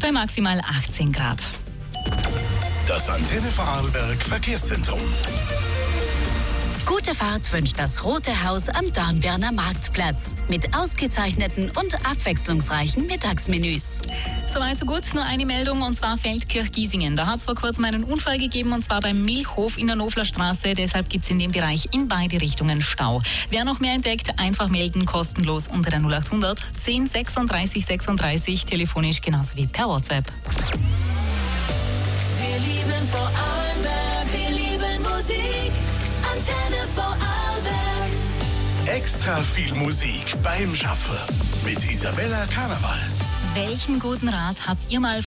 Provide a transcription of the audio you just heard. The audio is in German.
bei maximal 18 Grad. Das Antenne Vorarlberg Verkehrszentrum. Gute Fahrt wünscht das Rote Haus am Dornbirner Marktplatz mit ausgezeichneten und abwechslungsreichen Mittagsmenüs. Soweit so gut, nur eine Meldung, und zwar Feldkirch-Giesingen. Da hat es vor kurzem einen Unfall gegeben, und zwar beim Milchhof in der Noflerstraße. Deshalb gibt es in dem Bereich in beide Richtungen Stau. Wer noch mehr entdeckt, einfach melden, kostenlos unter der 0800 10 36 36, telefonisch genauso wie per WhatsApp. Wir lieben Vorarlberg, wir lieben Musik. Antenne Vorarlberg. Extra viel Musik beim Schaffen mit Isabella Karneval. Welchen guten Rat habt ihr mal